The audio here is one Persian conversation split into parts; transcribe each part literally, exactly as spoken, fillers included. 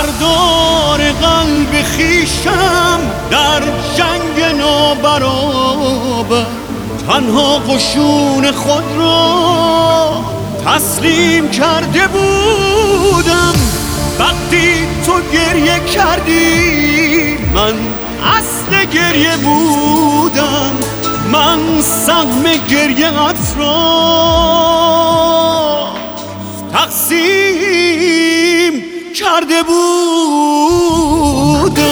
سردار قلب خویشم در جنگ نابرابر تنها قشون خود را تسلیم کرده بودم. وقتی تو گریه کردی من اصل گریه بودم، من سهم گریه‌ات را تقسیم کرده بودم.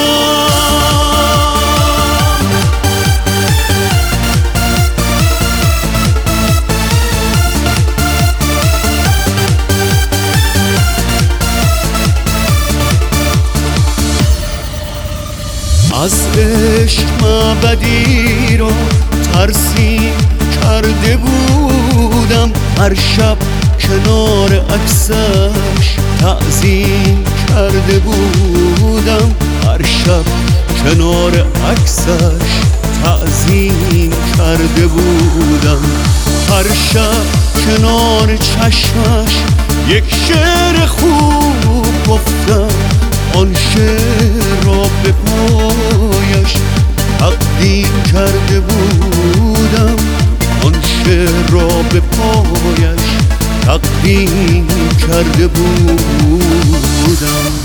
از عشق معبدی را ترسیم کرده بودم، هر شب کنار عکسش تعظیم کرده بودم، هر شب کنار عکسش تعظیم کرده بودم، هر شب کنار چشمش یک شعر خوب گفتم، آن شعر را به پایش تقدیم کرده بودم، آن شعر را به پایش تقدیم کرده بودم.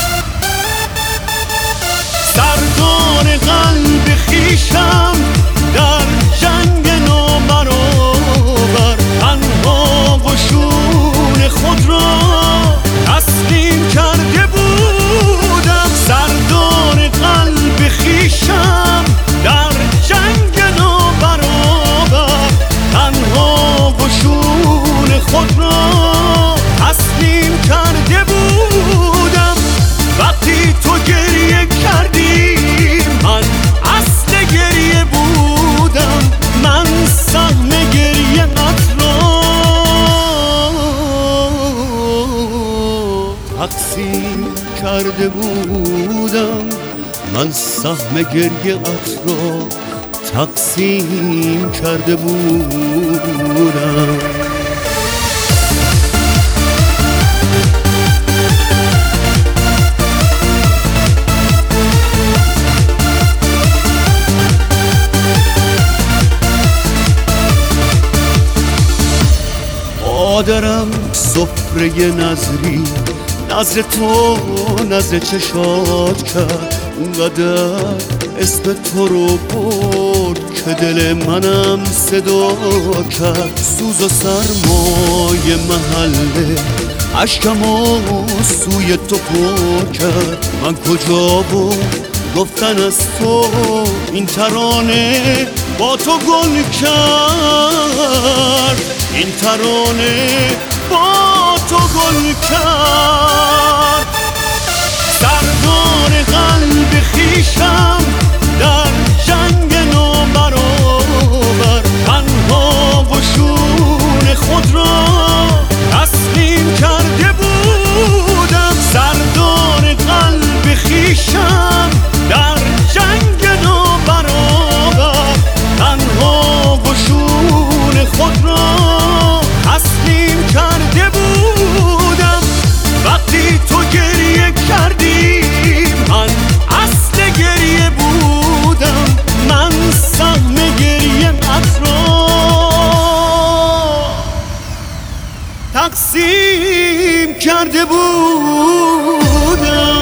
سردار قلب خویشم در جنگ نابرابر تنها قشون خود را تسلیم کرده بودم. سردار قلب خویشم در جنگ نابرابر تنها قشون خود را تسلیم کرده بودم. وقتی تو گریه کردی من اصل گریه بودم، من سهم گریه‌ات را تقسیم کرده بودم، من سهم گریه‌ات را تقسیم کرده بودم. مادرم سفره نظری نظر تو نظر چشات کرد، اونقدر اسم تو رو برد که دل منم صدا کرد. سوز و سرمای محله اشکمو سوی تو پر کرد، من کجا بود گفتن از تو این ترانه با تو گل کرد، این ترانه با تو گل کرد. سردار قلب خویشم در جنگ نابرابر تنها قشون خود را تسلیم کرده بودم. سردار قلب خویشم در جنگ نابرابر تنها قشون خود را تسلیم کرده بودم. وقتی تو گریه کردی من اصل گریه بودم، من سهم گریه‌ات را تقسیم کرده بودم.